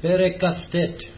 פרק כ"ט.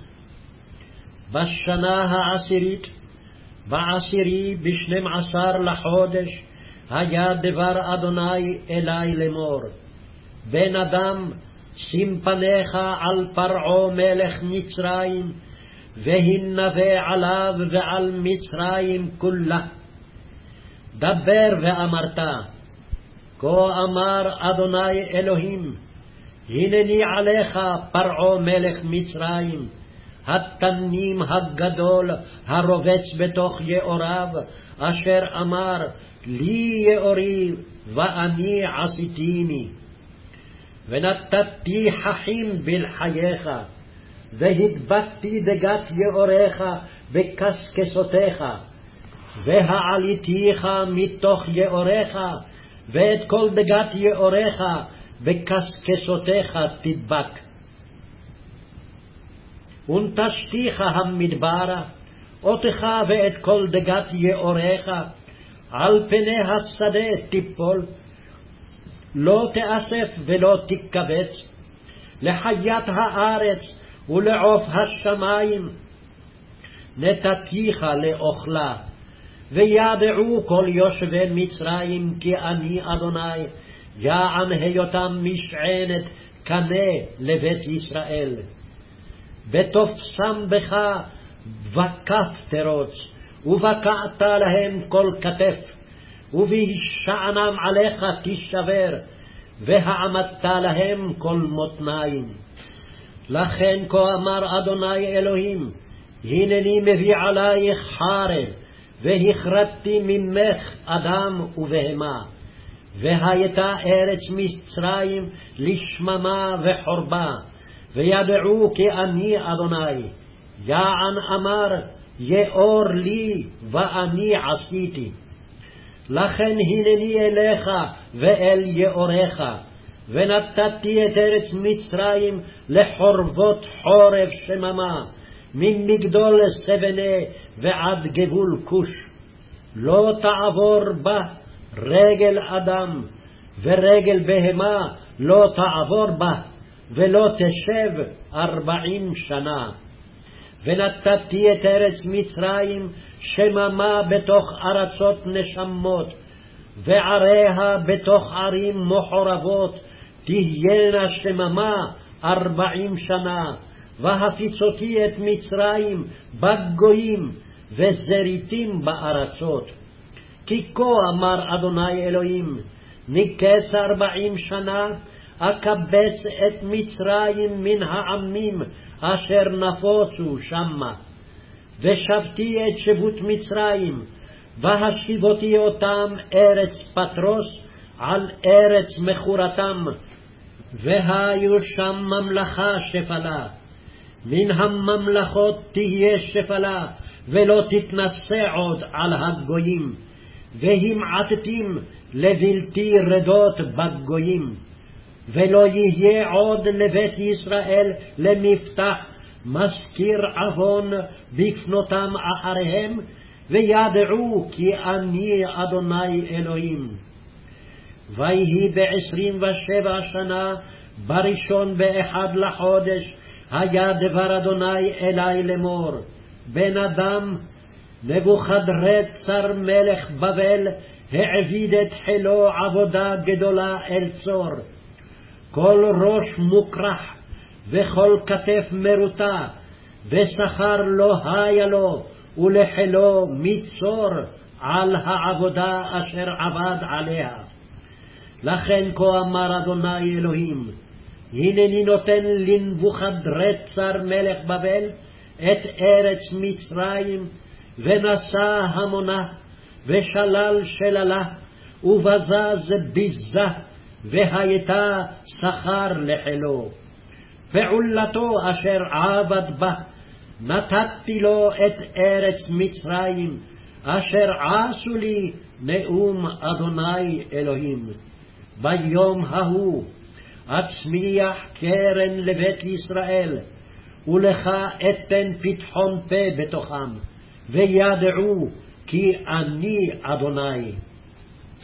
בשנה העשירית, בעשירי 12 לחודש, היה דבר אדוני אלי לאמור. בן אדם, שים פניך על פרעה מלך מצרים, והנבא עליו ועל מצרים כולה. דבר ואמרת, כה אמר אדוני אלוהים, הנני עליך פרעה מלך מצרים, התנים הגדול הרובץ בתוך יאוריו, אשר אמר, לי יאורי ואני עשיתיני. ונתתי חכים בלחייך, והדבקתי דגת יאוריך בקשקשותיך, והעליתיך מתוך יאוריך, ואת כל דגת יאוריך בקשקשותיך תדבק. ונטשתיך המדברה, אותך ואת כל דגת יאוריך, על פני השדה תיפול, לא תאסף ולא תקבץ, לחיית הארץ ולעוף השמיים נתתיך לאוכלה. וידעו כל יושבי מצרים כי אני אדוני, יען היותם משענת קנה לבית ישראל. בתופסם בך וכף תרוץ, ובקעת להם כל כתף, ובהישענם עליך תישבר, והעמדת להם כל מותניים. לכן כה אמר אדוני אלוהים, הנני מביא עלייך חרב, והכרתתי ממך אדם ובהמה, והייתה ארץ מצרים לשממה וחורבה, וידעו כי אני אדוני, יען אמר, יאור לי ואני עשיתי. לכן הנני אליך ואל יאוריך, ונתתי את ארץ מצרים לחורבות חורב שממה, ממגדול סבנה ועד גבול כוש. לא תעבור בה רגל אדם, ורגל בהמה לא תעבור בה, ולא תשב 40 שנה. ונתתי את ארץ מצרים שממה בתוך ארצות נשמות, ועריה בתוך ערים מחורבות תהיינה שממה 40 שנה. והפיצותי את מצרים בגויים וזריתים בארצות. כי כה אמר אדוני אלוהים, מקץ 40 שנה אקבץ את מצרים מן העמים אשר נפוצו שמה. ושבתי את שבות מצרים, והשיבותי אותם ארץ פטרוס על ארץ מכורתם, והיו שם ממלכה שפלה. מן הממלכות תהיה שפלה, ולא תתנשא עוד על הגויים, והמעטתים לבלתי רדות בגויים. ולא יהיה עוד לבית ישראל למפתח מזכיר עוון בפנותם אחריהם, וידעו כי אני אדוני אלוהים. ויהי ב27 שנה בראשון באחד לחודש, היה דבר אדוני אלי לאמור, בן אדם, נבוכדרצר מלך בבל העביד את חילו עבודה גדולה אל צור. כל ראש מוקרח וכל כתף מרוטה, ושכר לא היה לו, ולחילו מצור על העבודה אשר עבד עליה. לכן כה אמר אדוני אלוהים, הנני נותן לנבוכדרצר מלך בבל את ארץ מצרים, ונשא המונה, ושלל שללה, ובזז ביזה, והייתה שכר לחילו. פעולתו אשר עבד בה, נתתי לו את ארץ מצרים, אשר עשו לי נאום אדוני אלוהים. ביום ההוא אצמיח קרן לבית ישראל, ולך אתן פתחון פה בתוכם, וידעו כי אני אדוני.